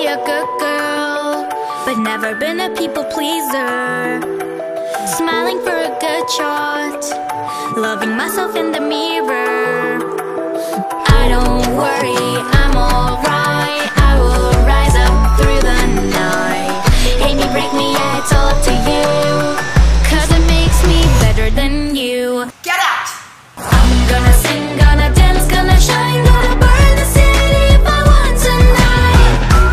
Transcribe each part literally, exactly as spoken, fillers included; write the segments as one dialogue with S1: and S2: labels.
S1: a good girl, but never been a people pleaser. Smiling for a good shot, loving myself in the mirror. I don't worry, I'm alright. I will rise up through the night. Hate me, break me, yeah, it's all up to you, cause it makes me better than you.
S2: Get out!
S1: I'm gonna sing, gonna dance, gonna shine, gonna burn the city if I want tonight.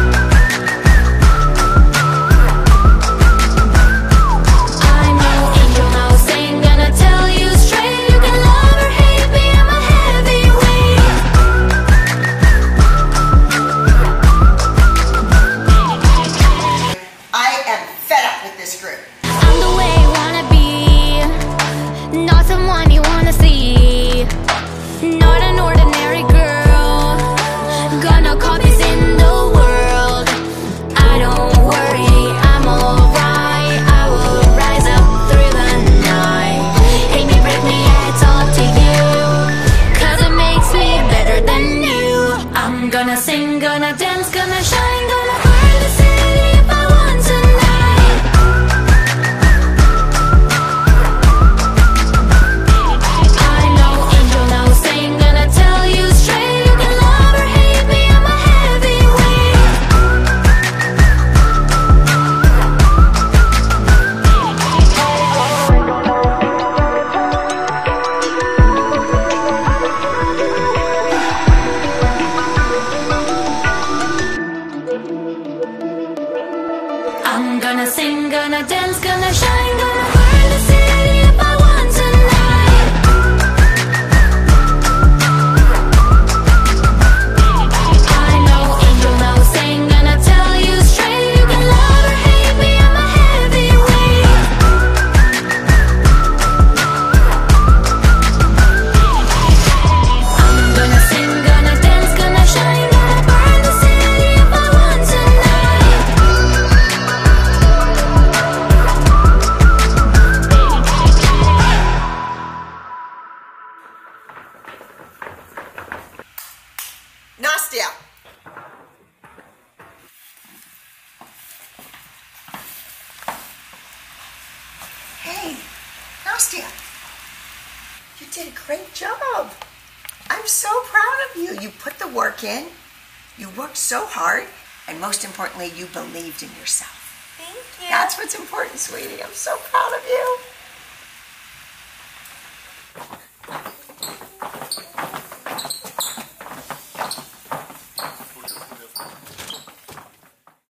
S1: I'm no angel, no saint, gonna tell you straight. You can love or hate me, I'm a heavyweight.
S2: I am fed up with this group.
S1: I'm the way you wanna be, not someone you wanna see. Not an ordinary girl, got no copies in the world. I don't worry, I'm alright. I will rise up through the night. Hate me, break me, yeah, it's all up to you, cause it makes me better than you. I'm gonna sing, gonna dance, gonna shine, gonna burn the city if I want tonight. I'm no angel, no saint, gonna tell you straight. You can love or hate me, I'm a heavyweight. I'm gonna sing, gonna dance, gonna shine, gonna burn the city if I want tonight. I'm no angel, no saint, gonna tell you straight. You can love or hate me, I'm a heavyweight. I'm gonna sing, gonna dance, gonna shine, gonna burn the city if I want tonight.
S2: Nastya! Hey, Nastya. You did a great job. I'm so proud of you. You put the work in, you worked so hard, and most importantly, you believed in yourself.
S1: Thank you.
S2: That's what's important, sweetie. I'm so proud of you.